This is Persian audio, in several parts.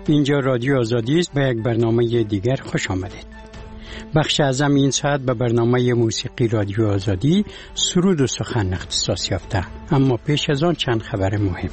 اینجا رادیو آزادی است. به یک برنامه دیگر خوش آمدید. بخش اعظم این ساعت به برنامه موسیقی رادیو آزادی سرود و سخن اختصاص یافته. اما پیش از آن چند خبر مهم.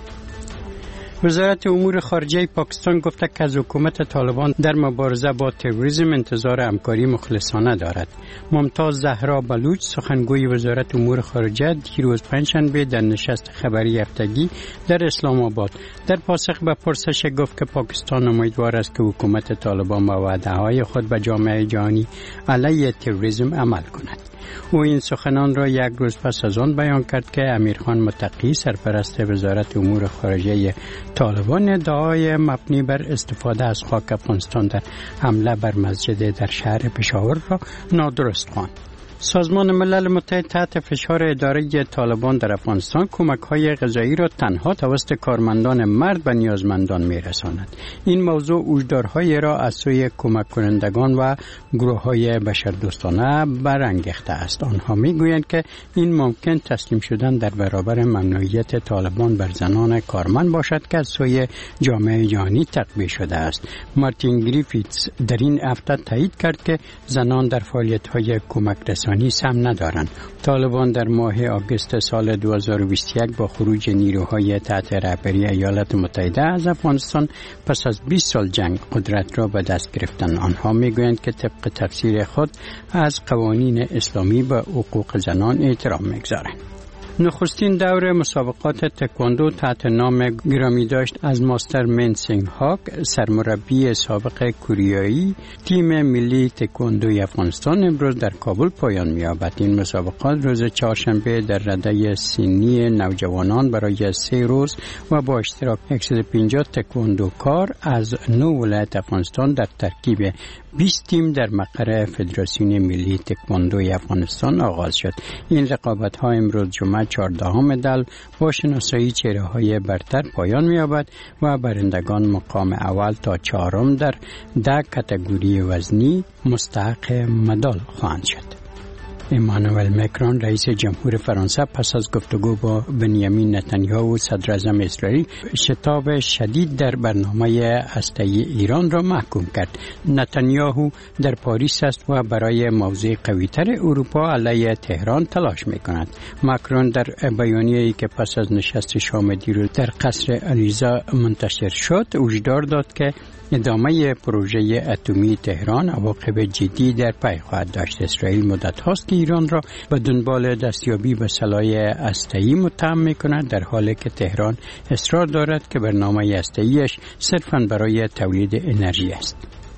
وزارت امور خارجه پاکستان گفته که از حکومت طالبان در مبارزه با تروریسم انتظار همکاری مخلصانه دارد. ممتاز زهرا بلوچ سخنگوی وزارت امور خارجه دیروز پنجشنبه در نشست خبری هفتگی در اسلام آباد در پاسخ به پرسش گفت که پاکستان امیدوار است که حکومت طالبان به وعده‌های خود به جامعه جهانی علیه تروریسم عمل کند. او این سخنان را یک روز پس از آن بیان کرد که امیرخان متقی سرپرست وزارت امور خارجه طالبان ادعای مبنی بر استفاده از خاک افغانستان در حمله بر مسجد در شهر پشاور را نادرست خواند. سازمان ملل متحد تحت فشار اداره طالبان در افغانستان کمک‌های غذایی را تنها توسط کارمندان مرد به نیازمندان می‌رساند. این موضوع هشدارهایی را از سوی کمک کنندگان و گروه‌های بشردوستانه برانگیخته است. آنها می‌گویند که این ممکن تسلیم شدن در برابر ممنوعیت طالبان بر زنان کارمند باشد که از سوی جامعه جهانی تقویه شده است. مارتین گریفیتس در این هفته تایید کرد که زنان در فعالیت‌های کمک رسانی سهم ندارند. طالبان در ماه آگوست سال 2021 با خروج نیروهای تحت رهبری ایالات متحده از افغانستان پس از 20 سال جنگ قدرت را به دست گرفتند. آنها میگویند که طبق تفسیر خود از قوانین اسلامی به حقوق زنان احترام میگذارند. نخستین دور مسابقات تکواندو تحت نام گرامی داشت از ماستر من سینگ هاک سرمربی سابق کوریایی تیم ملی تکواندوی افغانستان امروز در کابل پایان می‌یابد. این مسابقات روز چهارشنبه در رده سنی نوجوانان برای 3 روز و با اشتراک 150 تکواندوکار از 9 ولایت افغانستان در ترکیب 20 تیم در مقر فدراسیون ملی تکواندوی افغانستان آغاز شد. این رقابت‌ها امروز جمعه 14 دل با شناسایی چهره‌های برتر پایان می‌یابد و برندگان مقام اول تا 4 در 10 کاتگوری وزنی مستحق مدال خواهند شد. امانوئل مکرون رئیس جمهور فرانسه پس از گفتگو با بنیامین نتانیاهو صدر اعظم اسرائیل شتاب شدید در برنامه هسته‌ای ایران را محکوم کرد. نتانیاهو در پاریس است و برای موضع قوی‌تر اروپا علیه تهران تلاش می‌کند. مکرون در بیانیه‌ای که پس از نشست شام دیروز در قصر الیزا منتشر شد هشدار داد که ادامه پروژه اتمی تهران عواقب جدی در پی خواهد داشت. اسرائیل مدت هاست که ایران را به دنبال دستیابی به سلاح هسته‌ای متهم می‌کند، در حالی که تهران اصرار دارد که برنامه هسته‌ایش صرفاً برای تولید انرژی است.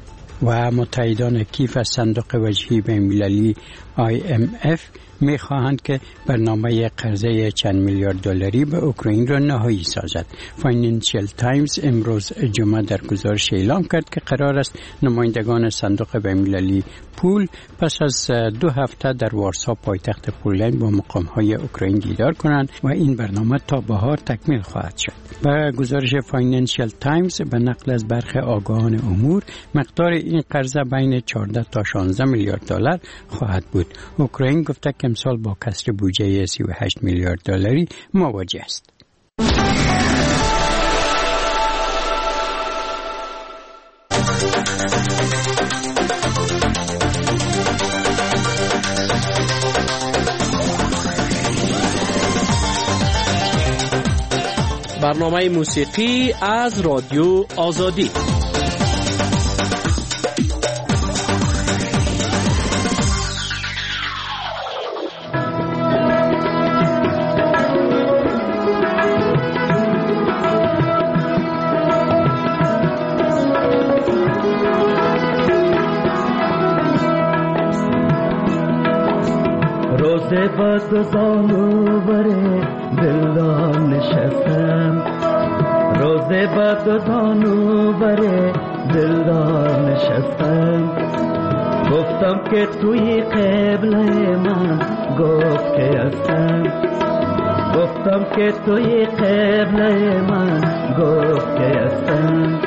و متحدان کیف از صندوق وجهی بین‌المللی IMF می‌خواهند که برنامه قرضه چند میلیارد دلاری به اوکراین را نهایی سازد. فاینانشل تایمز امروز جمعه در گزارش اعلام کرد که قرار است نمایندگان صندوق بین‌المللی پول پس از 2 هفته در وارسا پایتخت پولند با مقام‌های اوکراین دیدار کنند و این برنامه تا بهار تکمیل خواهد شد. با گزارش فاینانشل تایمز به نقل از برخی آگاهان امور مقدار این قرضه بین 14 تا 16 میلیارد دلار خواهد بود. اوکراین گفته که امسال با کسر بودجه 38 میلیارد دلاری مواجه است. برنامه موسیقی از رادیو آزادی. روزه با دو زانو بره دلدان نشستم، روزه با دو زانو بره دلدان نشستم، گفتم که توی قبله من گفت که هستم، گفتم که توی قبله من گفت که هستم.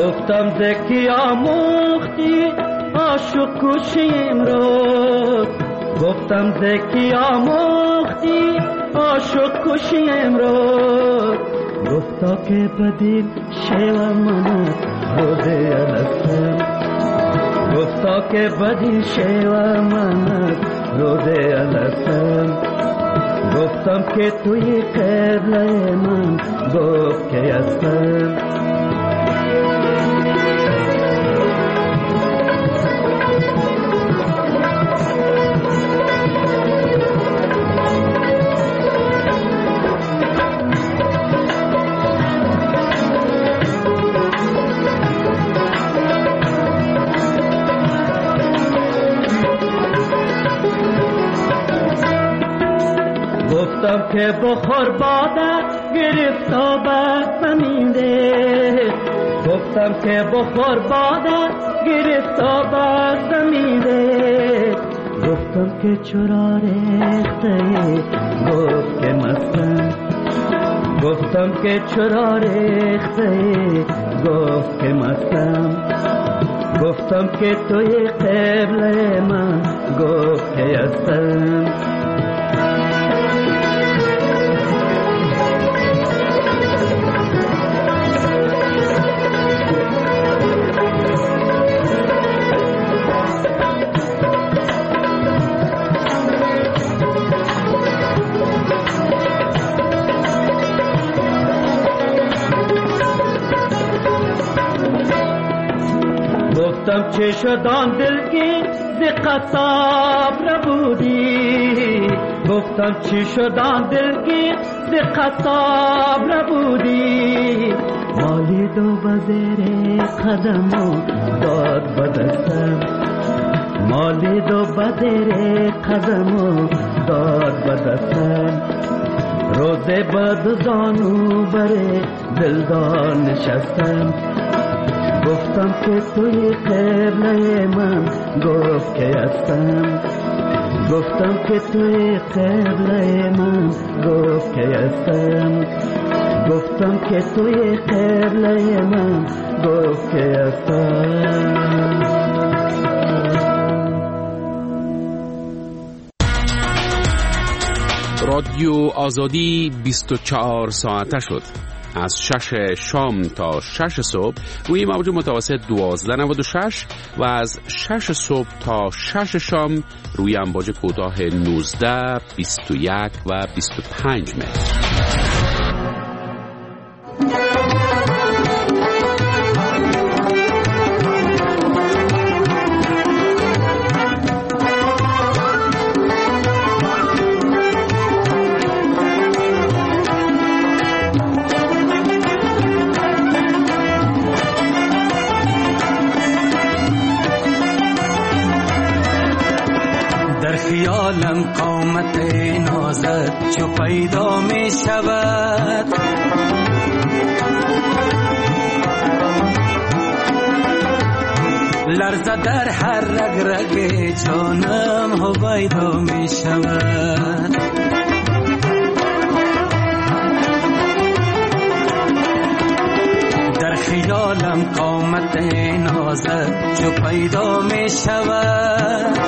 گفتم زکی آموختی عاشق کشی امروز گفتم زکی آموختی عاشق کشی امروز گفتا که بدید شیوه منت روزه الستم گفتا که بدید شیوه منت روزه الستم گفتم که توی قبله من گفت که هستم گفتم که بخور باده گرفتا بر زمینه گفتم که بخور باده گرفتا بر زمینه گفتم که چرا ریخته گفت که مستم گفتم که چرا ریخته گفت که مستم گفتم که توی قبله من گفت که هستم گفتم چه شدان دلگی ز قصاب نبودی گفتم چه شدان دلگی ز قصاب نبودی مالی دو بزیر قدمو داد بدستم مالی دو بزیر قدمو داد بدستم روزه بد زانو بره دلدار نشستم گفتم که توی قبله من گفت که هستم گفتم که توی قبله من گفت که هستم گفتم که توی قبله من گفت که هستم رادیو آزادی 24 ساعته شد از 6 شام تا 6 صبح روی موج متوسط 1296 و از 6 صبح تا 6 شام روی امواج کوتاه 19 21 و 25 متر. خیالم قامت نازت چو پیدا می شود لرزه در هر رگ رگ جانم هویدا می شود در خیالم قامت نازت چو پیدا می شود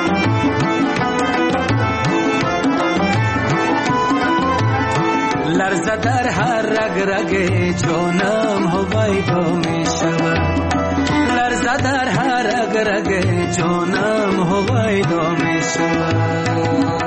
لرزه در هر رگ رگ جانم هویدا می شود لرزه در هر رگ رگ جانم هویدا می شود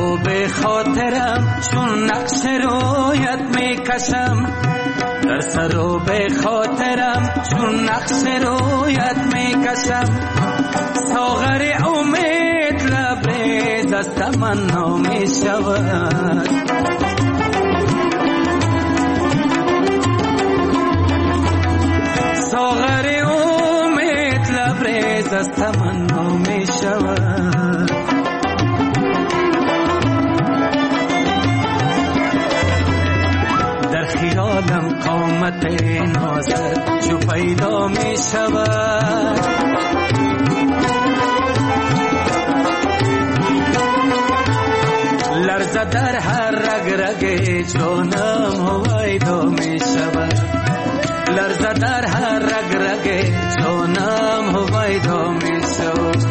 و به خاطرم چون نقش رویت میکشم، در سر و به خاطرم چون نقش رویت میکشم. ساغر امید لبریز از تمنا میشود، ساغر امید لبریز از تمنا میشود. در خیالم قامت نازت جو پیدا می شود، لرزه در هر رگ رگ جانم هویدا می شود، لرزه در هر رگ رگ جانم هویدا می شود.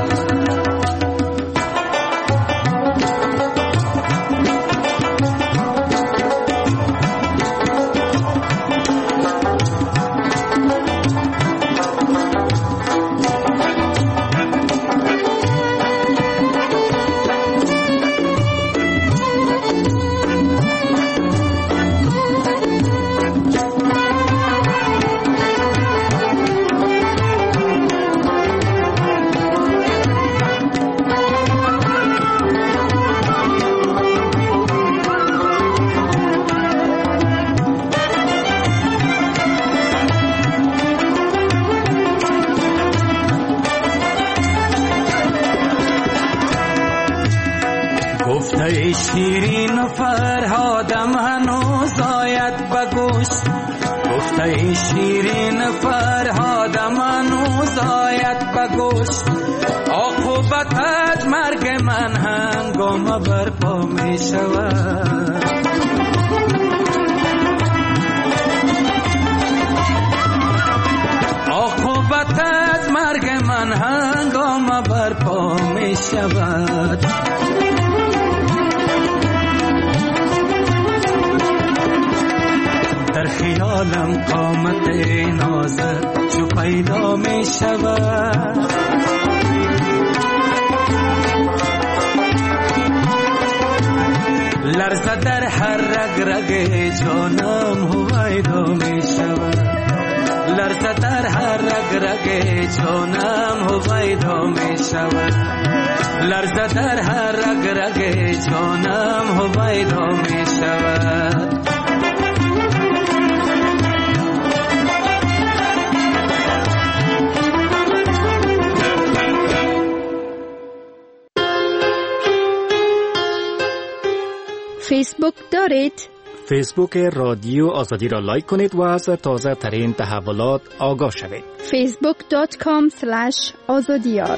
گفته شیرین و فرهادم هنوز آید بگوش، گفته شیرین و فرهادم هنوز آید بگوش. عاقبت از مرگ من هنگام برپا می شود، عاقبت از مرگ من هنگام برپا می شود. در خیالم قامت نازت جو پیدا می شود، لرزه در هر رگ رگ جانم هویدا می شود، لرزه در هر رگ رگ جانم هویدا می شود، لرزه در هر رگ رگ جانم هویدا می شود. فیسبوک دارید؟ فیسبوک رادیو آزادی را لایک کنید و از تازه ترین تحولات آگاه شوید. facebook.com/azadiyar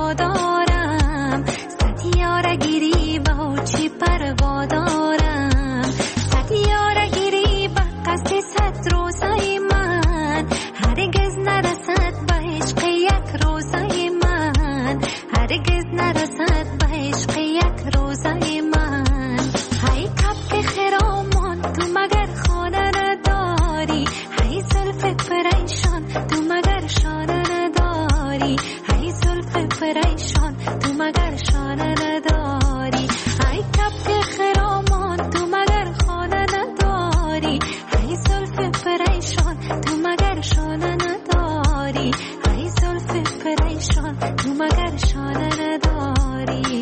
پروا دارم، ستیاره گیری با چی پروا دارم، ستیاره گیری با قصد صد روزای من، هرگز نرسد به عشق یک روزای من، هرگز نرسد به عشق یک روزای من. های کبک خرامان تو مگر خانه نداری، های زلف پریشان تو مگر شانه نداری، های زلف پریشان تو مگر شانه نداری، های کبک خرامان تو مگر خانه نداری، های زلف پریشان تو مگر شانه نداری، های زلف پریشان تو مگر شانه نداری.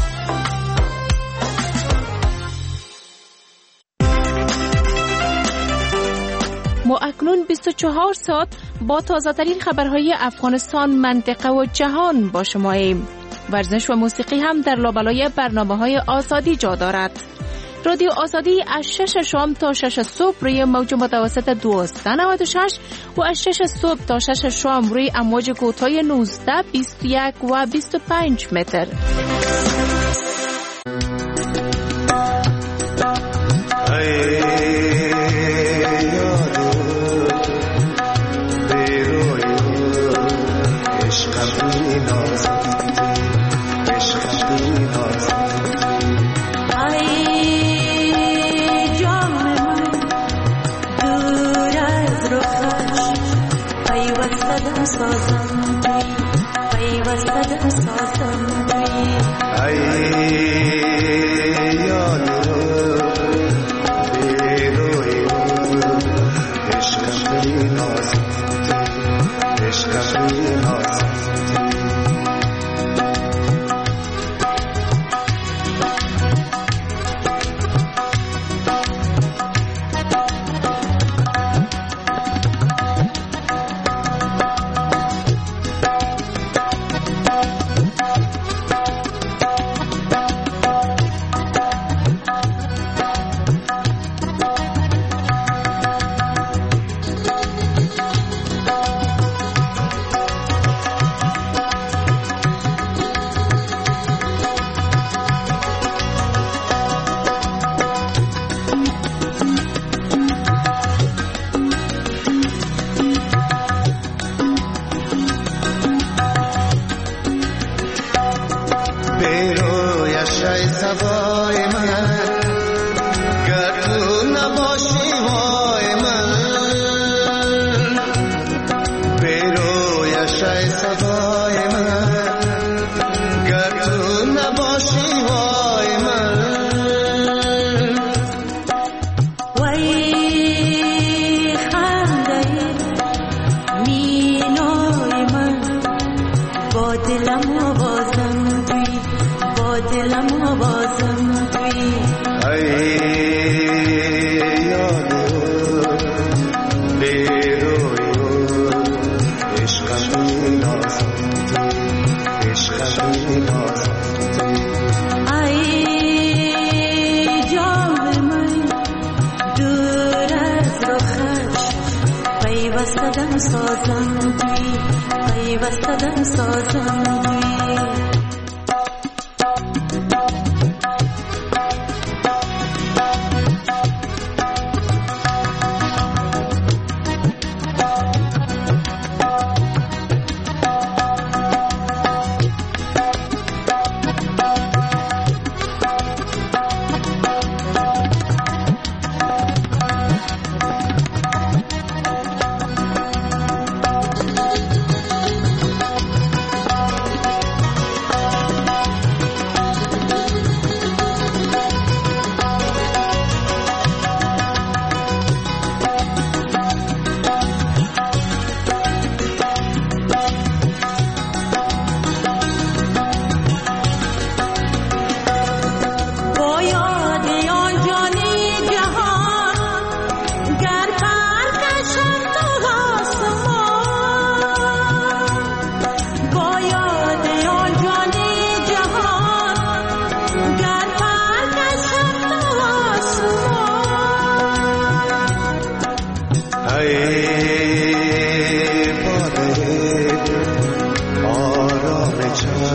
ما اکنون 24 ساعت با تازه‌ترین خبرهای افغانستان، منطقه و جهان با شماییم. ورزش و موسیقی هم در لابلای برنامه‌های آزادی جا دارد. رادیو آزادی از 6 شام تا 6 صبح روی موج متوسط 1296 و از 6 صبح تا 6 شام روی امواج کوتاه 19، 21 و 25 متر.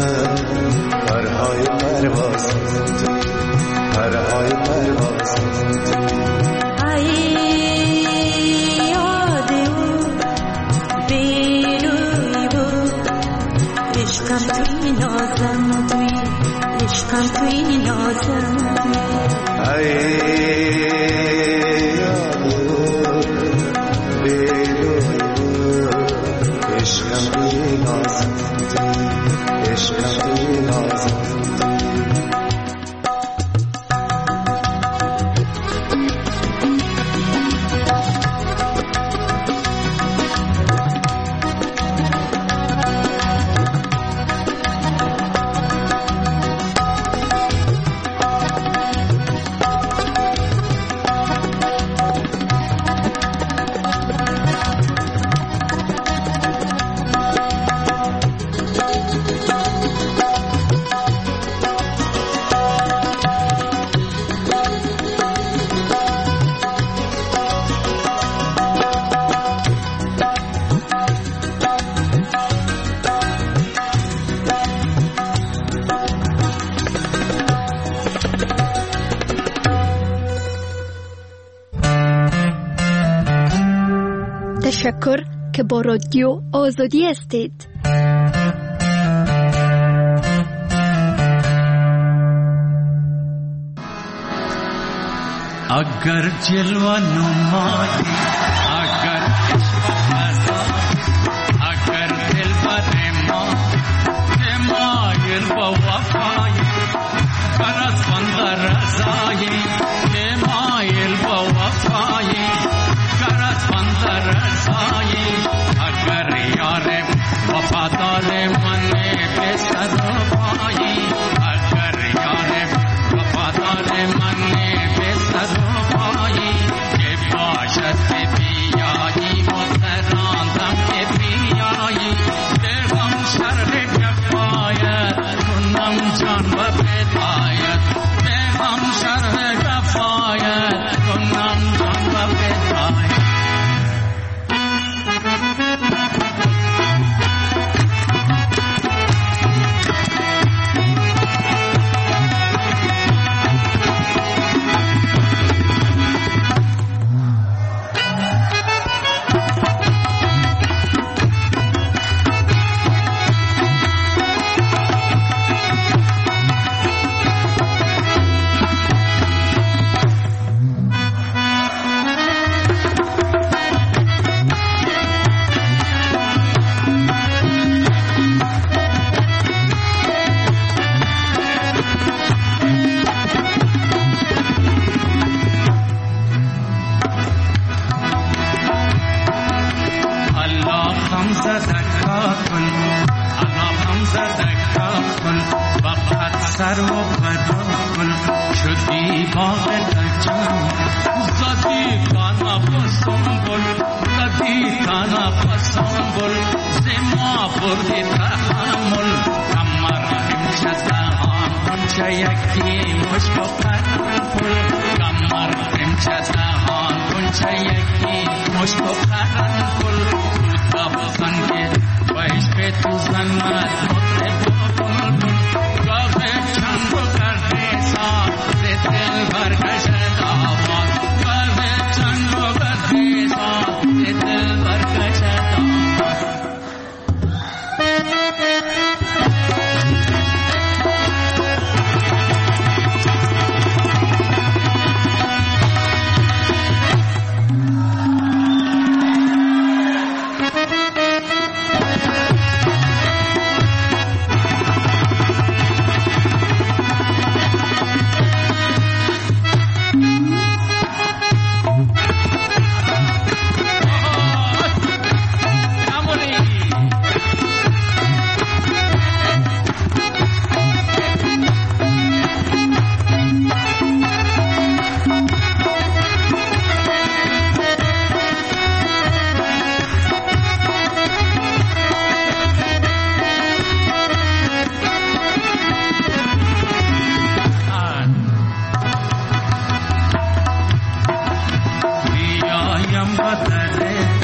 من پرهای پرواز پرهای پرواز ای یاد او بیروی بود عشقم توی نازم توی عشقم توی نازم توی ای یاد او بیروی بود عشقم توی نازم توی عشقم توی نازم تشکر که با رادیو آزادی هستید. اگر جلوه نمایی اگر عشق بزاد اگر دل بر ما مایل با وفایی برس بند رضایی مایل با وفایی برس بند رضایی اگر یار وفادار من به سر و پایی اگر یار وفادار من به سر و پایی که باشد که بیایی مستراندم که بیایی دلم شرح کفایت کنم جان و بدایت دلم شرح کفایت کنم جان و بدایت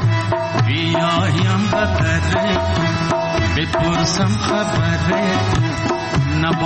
بیایم بدره بپرسم خبره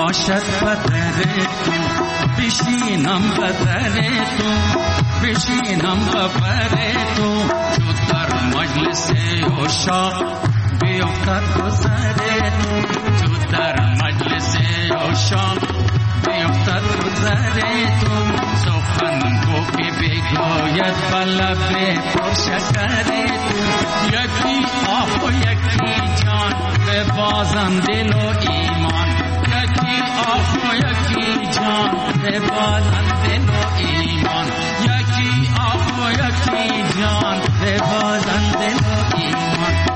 باشد بدر تو بشینم بدر تو بشینم بدر تو چو در مجلس عشاق بیفتد گذر تو در مجلس عشاق بیفتد گذر تو سخن گو که بگوید بلب پرشکر تو یکی آه و یکی جان به بازم دل و ایمان یکی آه و یکی جان به بازم دل و ایمان یکی آه و یکی جان به بازم دل و ایمان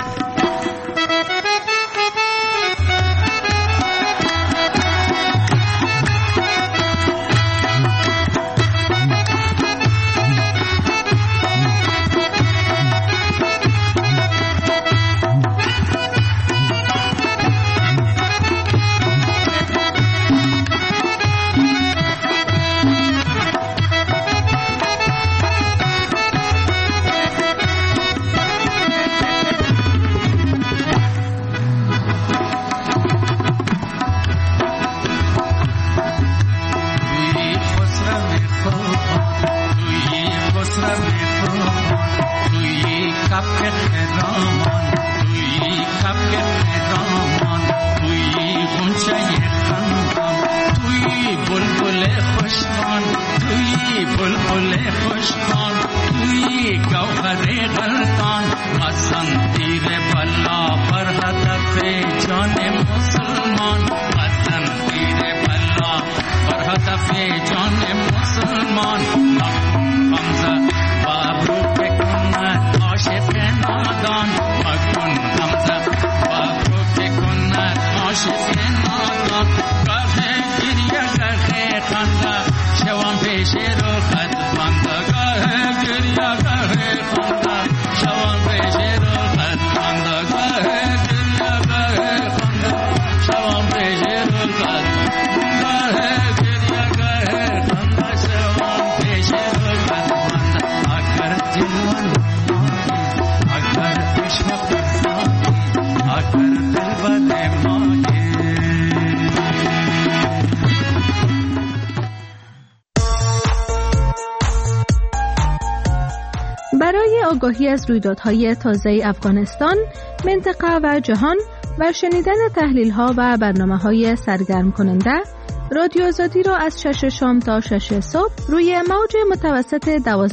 برای آگاهی از رویدادهای تازه افغانستان، منطقه و جهان و شنیدن تحلیل‌ها و برنامه‌های سرگرم کننده، رادیو آزادی را از 6 شام تا 6 صبح روی موج متوسط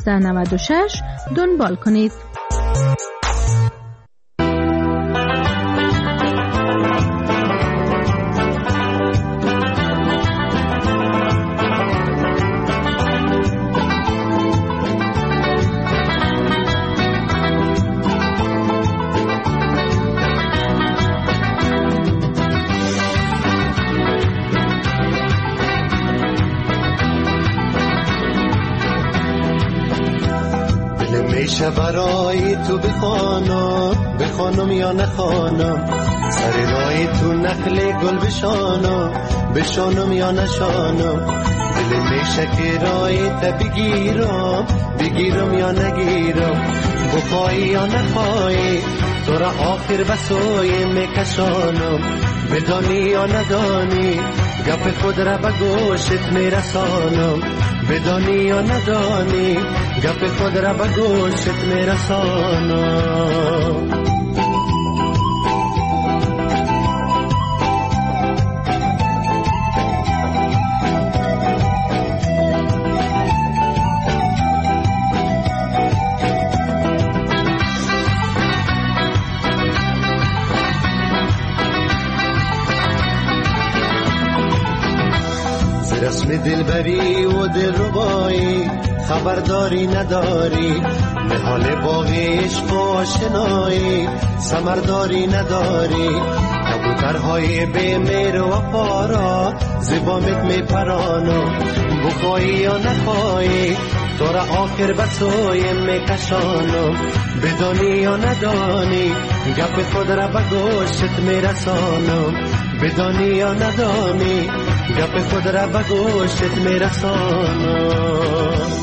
1296 دنبال کنید. میشه برای تو بخوانم یا نخوانم، سر رای تو نخل گل بشانم یا نشانم، دل میشه که رای تا بگیرم یا نگیرم، بخوای یا نخوای تو را آخر بسوی میکشانم، بدانی یا ندانی گپ خود را به گوشت میرسانم، بدانی یا ندانی گپ خود را به گوشت میرسانم. رسم دلبری و دلربایی خبرداری نداری، نهال باغ عشق و آشنایی ثمرداری نداری، کبوترهای بی مهر و وفا زبامت میپرانم، بخوایی یا نخوایی تو را آخر به سوی میکشانم، بدانی یا ندانی گپ خود را به گوشت میرسانم، بدانی یا ندانی گپ خود را به گوشت میرسانم.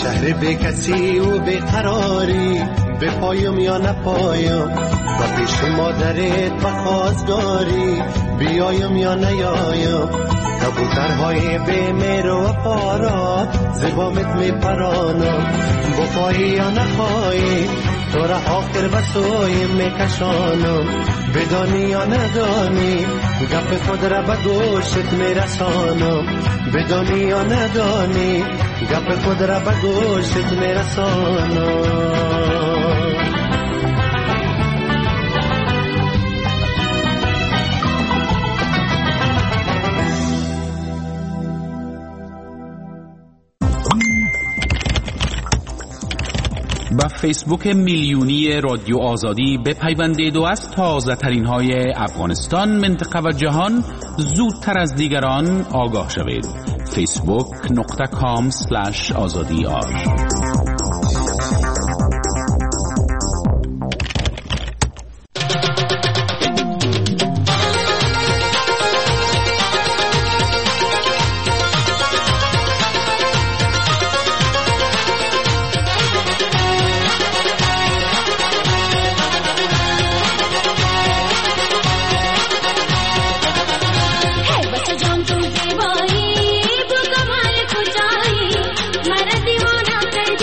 شهر بی کسی و بی قراری، به پایم یا نپایم و پیش مادرت بخواستگاری، بیایم یا نیایم کبوترهای بی مهر و پارا زبامت می پرانم، بخواهی یا نخواهی تو را آخر بسوی می کشانم، بدانی یا ندانی گپ خود را به گوشت می رسانم، بدانی یا ندانی گپ خود را به گوشت می رسانم. با فیسبوک میلیونی رادیو آزادی بپیوندید و از تازه ترین های افغانستان، منطقه و جهان زودتر از دیگران آگاه شوید. facebook.com/azadi.ir मर दीवाना कर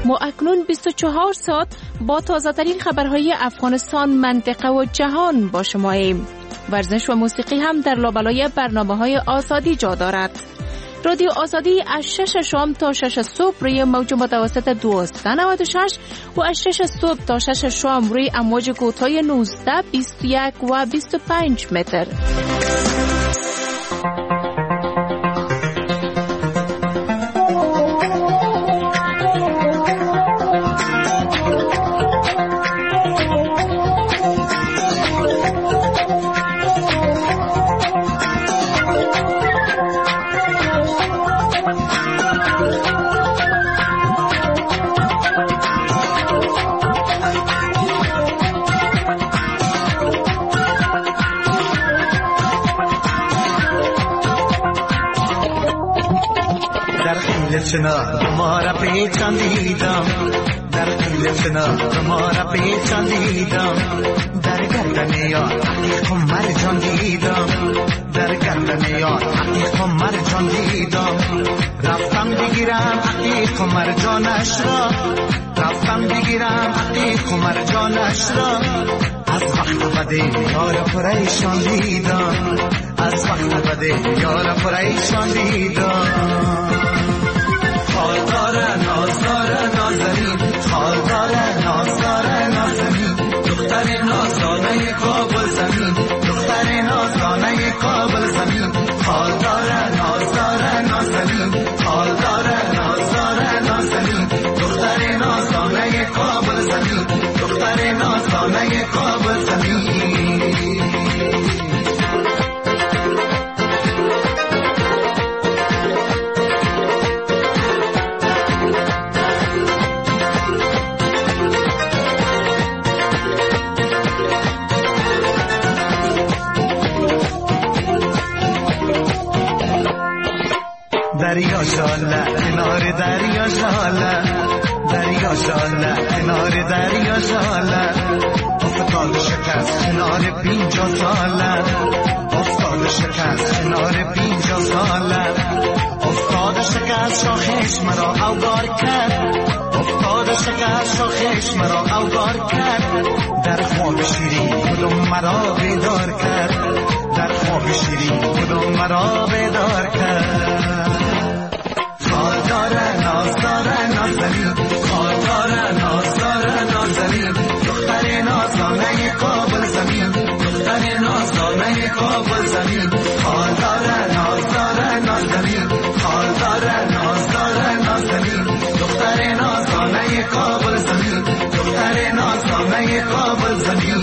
ما اکنون 24 ساعت با تازه‌ترین خبرهای افغانستان، منطقه و جهان با شماییم. ورزش و موسیقی هم در لابلای برنامه‌های آزادی جا دارد. رادیو آزادی از 6 شام تا 6 صبح روی موج متوسط 1296 و از 6 صبح تا 6 شام روی امواج کوتاه 19، 21 و 25 متر. तुम्हारा पेचंदीदम दर दिल सुना तुम्हारा पेचंदीदम दर गर्दने यार आँखों मर जंदीदम दर गर्दने यार आँखों मर जंदीदम रफ्तम बिगिराम आँखों मर जानशरा रफ्तम बिगिराम आँखों मर जानशरा از وقت بده یار پریشان دیدم از وقت بده یار پریشان دیدم حال داره ناز داره نازنین حال داره ناز داره نازنین دختر نازانه کابل زمین دختر نازانه کابل زمین حال داره ناز داره نازنین حال داره ناز داره نازنین دختر نازانه کابل زمین دختر نازانه کابل زمین دریا شاله کنار دریا شاله دریا شاله کنار دریا شاله افتاد شکست کنار 50 ساله افتاد شکست کنار 50 ساله افتاد شکست شاخش مرا اوگار کرد افتاد شکست شاخش مرا اوگار کرد در خواب شیرین کدوم مرا بیدار کرد در خواب شیرین کدوم مرا بیدار کرد حال داره ناز داره نازنین حال داره ناز داره نازنین دختر نازانه کابل زمین دختر نازانه کابل زمین حال داره ناز داره نازنین حال داره ناز داره نازنین دختر نازانه کابل زمین دختر نازانه کابل زمین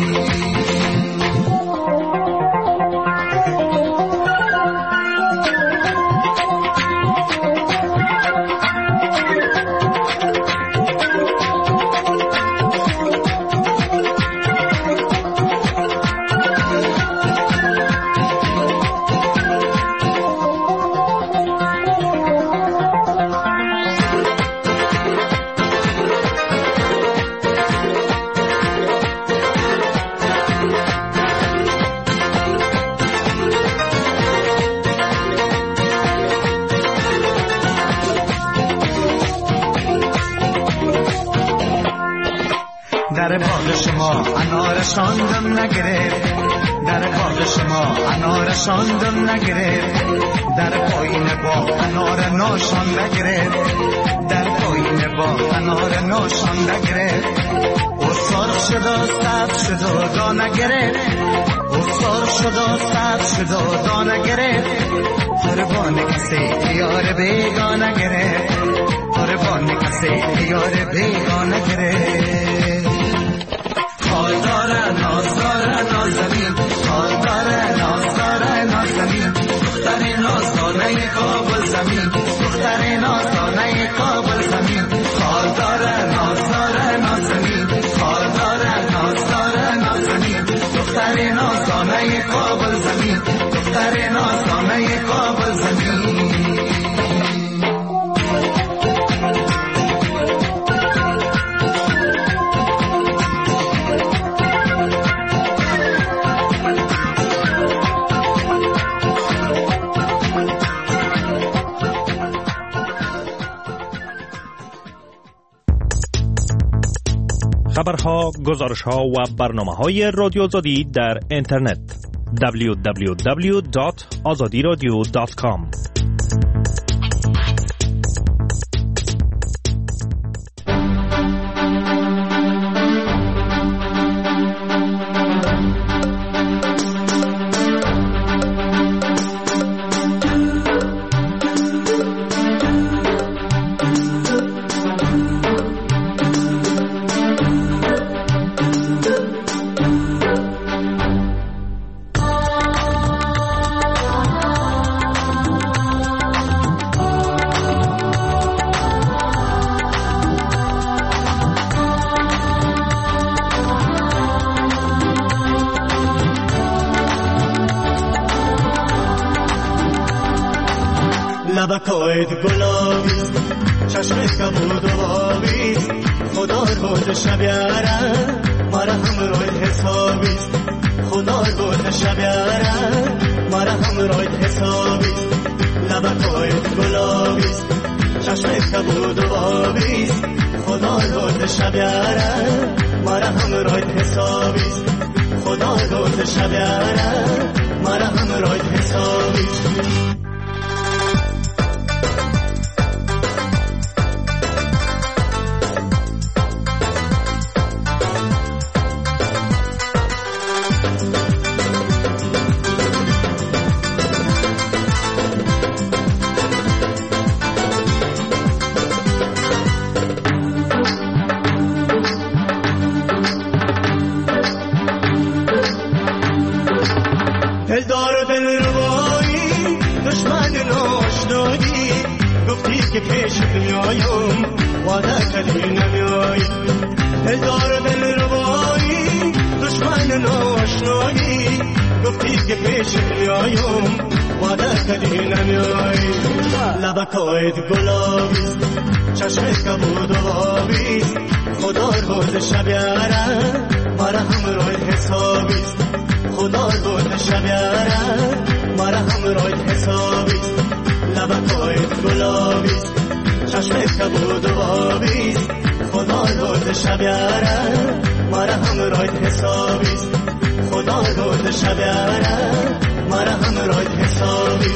در باغ شما انار شاندم نگرفت در باغ شما انار شاندم نگرفت در پایین باغ انار ناشان نگرفت در پایین باغ انار ناشان نگرفت او سرخ شد و سبز شد و دانه گرفت او سرخ شد و سبز شد و دانه گرفت قربان کسی یار بیگانه گرفت قربان کسی یار بیگانه گرفت حال داره ناز داره نازنین حال داره ناز داره نازنین دختر نازانه کابل زمین دختر نازانه کابل زمین حال داره ناز داره نازنین حال داره ناز داره نازنین دختر نازانه کابل زمین دختر نازانه کابل زمین خبرها، گزارش‌ها و برنامه‌های رادیو آزادی در اینترنت www.azadiradio.com. لبکایت گلابی چشمت کبود و آبی خدا بود شبیاره مرا همراهت حسابی خدا بود شبیاره مرا همراهت حسابی لبکایت گلابی چشمت کبود و آبی خدا بود شبیاره مرا همراهت حسابی خدا بود شبیاره مرا همراهت حسابی که پیش میایم وعده کردی نمیایی هزار دل روایی دشمن ناشنایی گفتی که پیش میایم وعده کردی نمیایی لبکایت گلابی چشمت کبود و آبی خدا بود شبیاره مرا همراهت حسابی خدا بود شبیاره مرا همراهت حسابی لبکایت گلابی چشمت کبود و آبی خدا بود شبیاره مرا همراهت حسابی خدا بود شبیاره مرا همراهت حسابی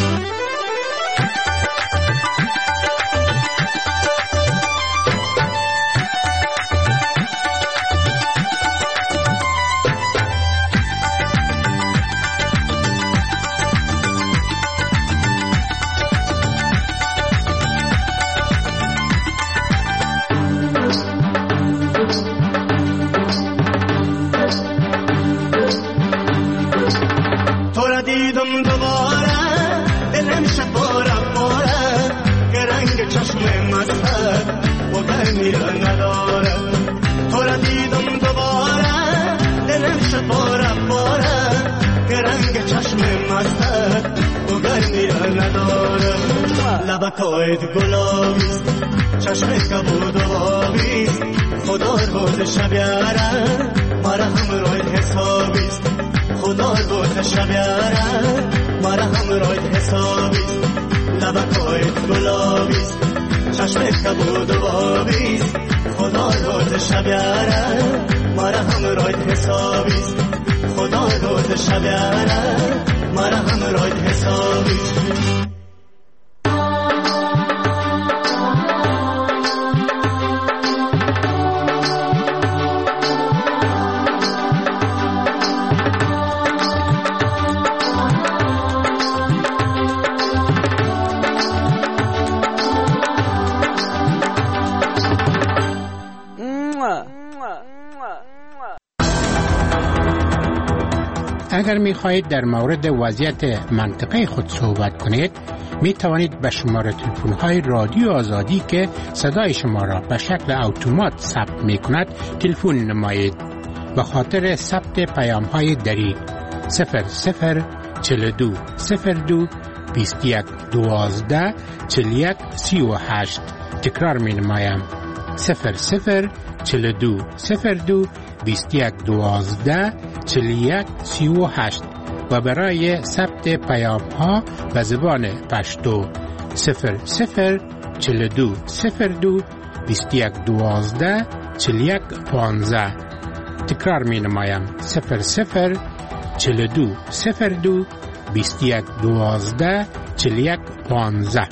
دیدم دوباره دلم شپاره پاره که رنگ چشم مستت و گرمی را نداره تو را دیدم دوباره دلم شپاره پاره که رنگ چشم مستت و گرمی را نداره لبکایت گلابی چشمت کبود و آبی خدا بود شبیاره مرا همراهت حسابی خدا بود شبیاره مرا همراهت حسابی لبکایت گلابی چشمت کبود و آبی خدا بود شبیاره مرا همراهت حسابی خدا بود شبیاره مرا همراهت حسابی اگر می خواهید در مورد وضعیت منطقه خود صحبت کنید می توانید به شماره تلفن های رادیو آزادی که صدای شما را به شکل اتومات ثبت می کند تلفن نمایید. به خاطر ثبت پیام های دری 0042 02 21 12 41 38 تکرار می نمایم 0042 02 21 12 41 38 و برای ثبت پیام ها به زبان پشتو 0042 02 21 12 4115. تکرار می نمایم 00 42 02 21 12 41 15.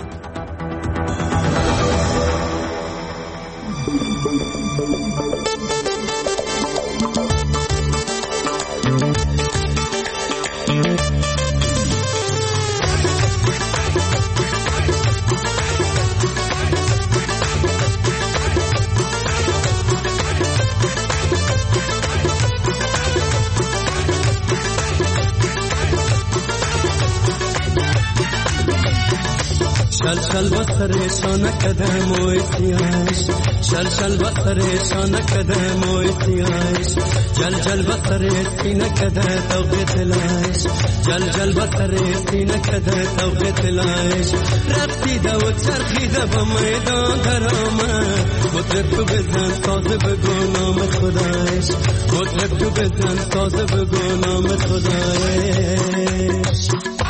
شل بسرشان کدم و اتیاش شل بسرشان کدم و اتیاش جل بسر سینه کده توقت لاش جل بسر سینه کده توقت لاش رفتی ده و چرخیده با میدان درآمد مطرب تو بزن ساز بگو نام خدایش مطرب تو بزن ساز بگو نام خدایش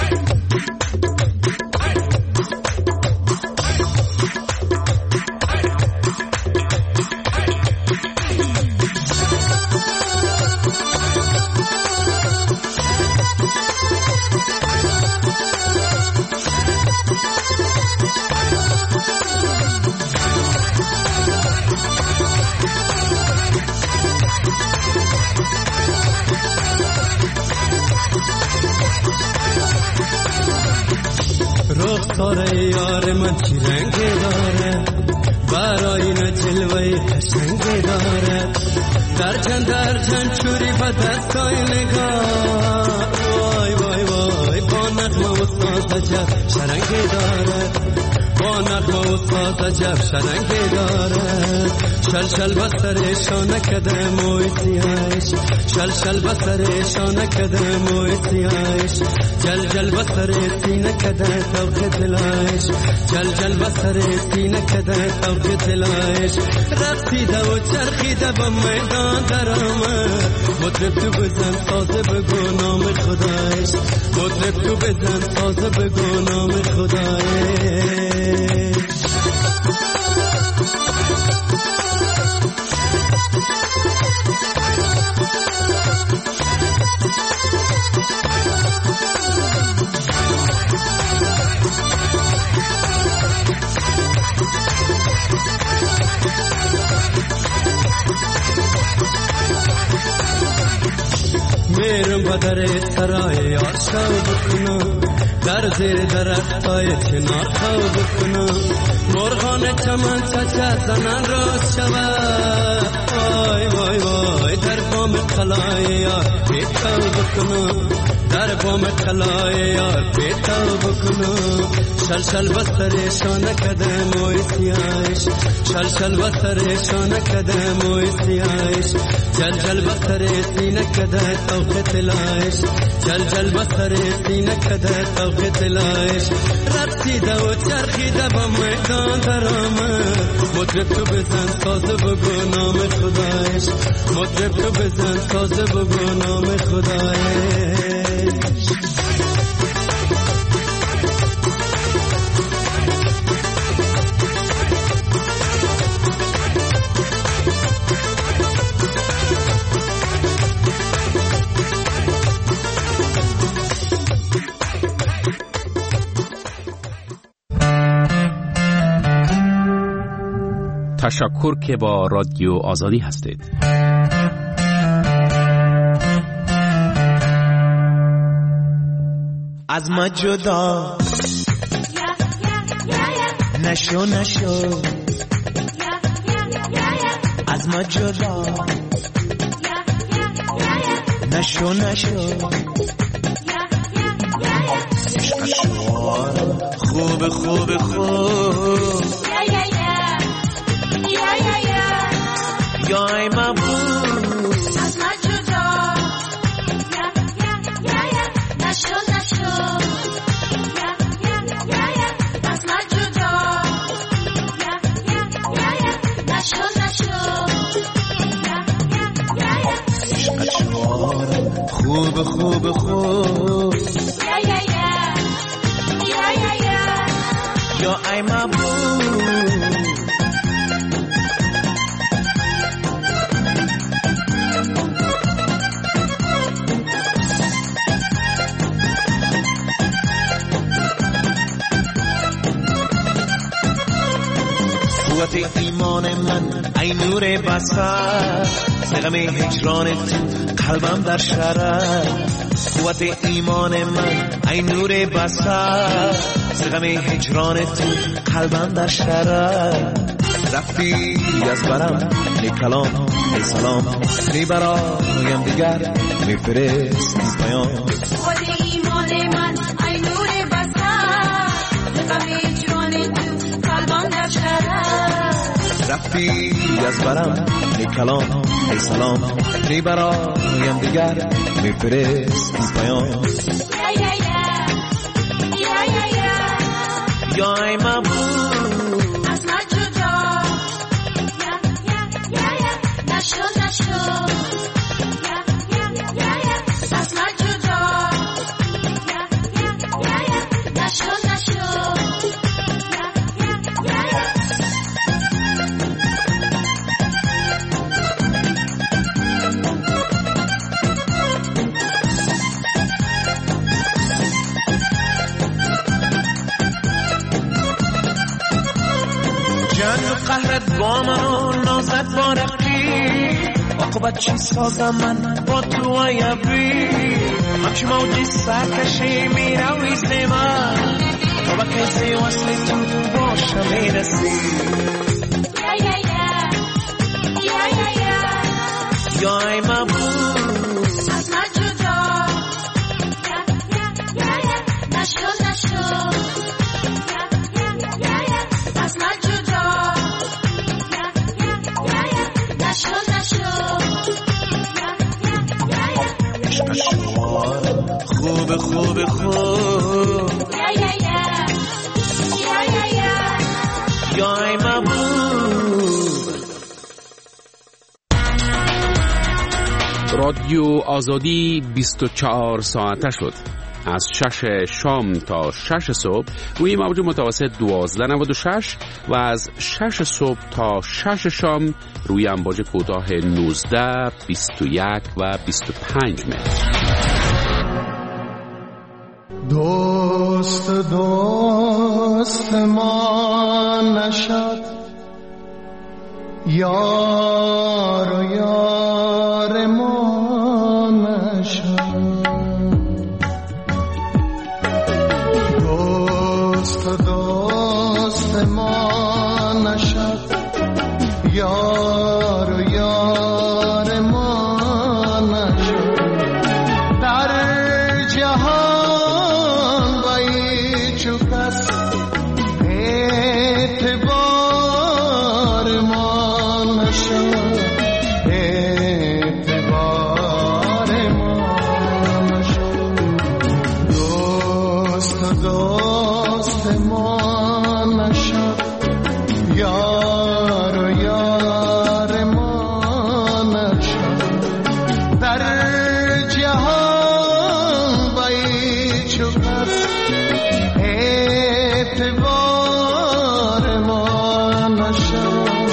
رخسار یار من چی رنگ داره برای نجلوه قشنگ داره در جن چوری با دستای نگاه وای وای وای با نغمه و ساز عجب شرنگ داره با نغمه و ساز عجب شرنگ داره شل بسرشان کده مویتیاش شل بسرشان کده مویتیاش جل بسر سینه کده توقت لاش جل بسر سینه کده توقت لاش رقصیده و چرخیده با میدان درآمد مطرب تو بزن ساز بگو نام خدایش مطرب تو بزن ساز بگو نام خدایش میرم بدر سرای یار شو بکنم در زیر درختای چنار خو بکنم مرغان چمن چچه زنن راست شود وای وای وای در بام خلای یار پیتو بکنم در بام خلای یار پیتو بکنم شل بسرشان کده مویتیاش شل بسرشان کده مویتیاش جل بسر سینه کده توقت لاش جل بسر سینه کده توقت لاش رقصیده و چرخیده با میدان درآمد مطرب تو بزن ساز بگو نام خدایش مطرب تو بزن ساز بگو نام خدایش تشکر که با رادیو آزادی هستید. از ما جدا نشو نشو از ما جدا نشو نشو خوب خوب خوب یای مبود از من جدا نشو نشو از من جدا نشو نشو خوب خوب خوب یا ای مبود قوت ایمان من ای نور بصر، سلام هجران تو قلبم در شرر. قوت ایمان من ای نور بصر، سلام هجران تو قلبم در شرر. رفتی از برم ای کلام ای سلام، ای برایم دیگر میفرستی پیام. قوت ایمان من ای نور بصر، سلام هجران تو قلبم در شرر. رفتی از برم ای کلام ای سلام، ای برایم دیگر میفرستی پیام. یا ای محبوب از من جدا، نشو نشو، از من جدا، نشو نشو. جنگ و قهرت با من و نازت با رفتی، عاقبت چی سازم من با تو عیبی. همچه موجی سرکشی میروی زمان، تا با کسی وصل تو باشم میرسی. یا ای محبوب از من جدا، نشو نشو، از من جدا، نشو نشو. عشق شما خوب خوب خوب، یا ای محبوب. رادیو آزادی 24 ساعته شد. از 6 شام تا 6 صبح روی موج متوسط 1296 و از 6 صبح تا 6 شام روی امواج کوتاه 19، 21 و 25 متر. دوست دوست ما نشد، یار و یار ما نشد. دوست دوست ما نشد، یار و یار ما نشد. در جهان بایی چو کس اعتبار ما نشد، اعتبار ما نشد. دوست دوست ما نشد، یار و یار ما نشد. در جهان بایی چو کس اعتبار ما نشد،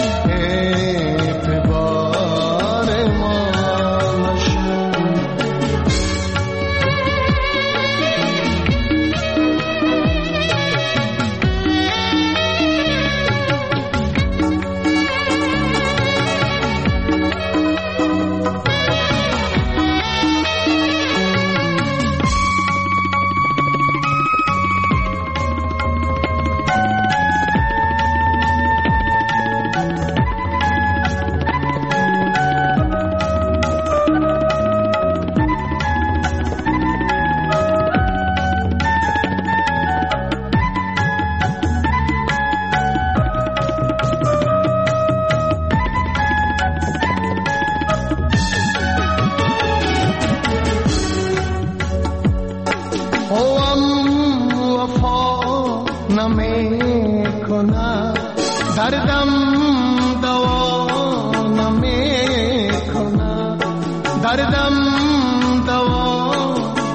اعتبار ما نشد. دردم دوا نمی‌کند، دردم دوا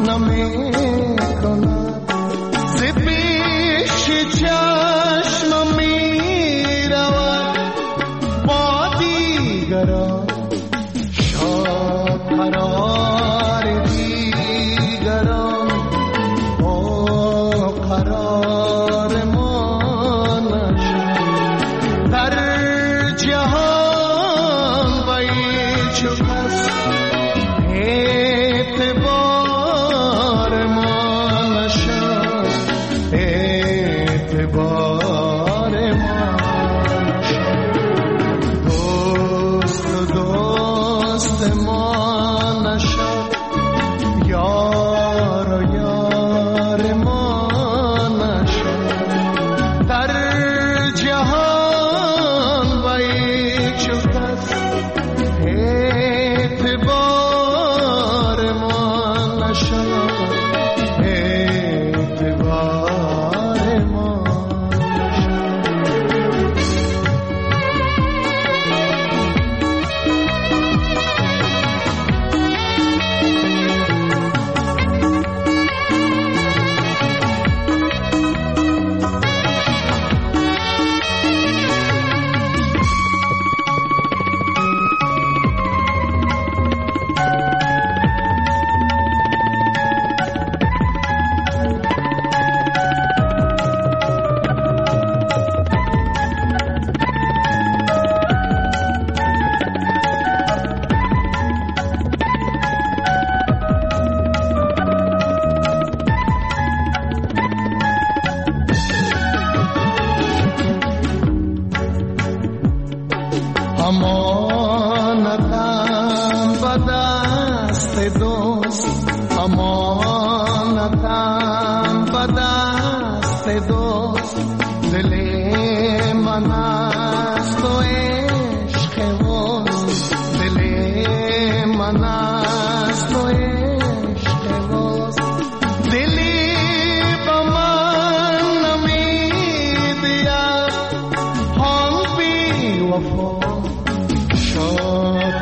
نمی‌کند. ز پیش چشمم می‌رود با دیگران، شاد قرار دیگران با قرار ما نشد. امانتم به دست دوست، امانتم به دست دوست، دل من است و عشق وست، دل من است و عشق وست، دلی به من نمیدید آن بی وفا شاد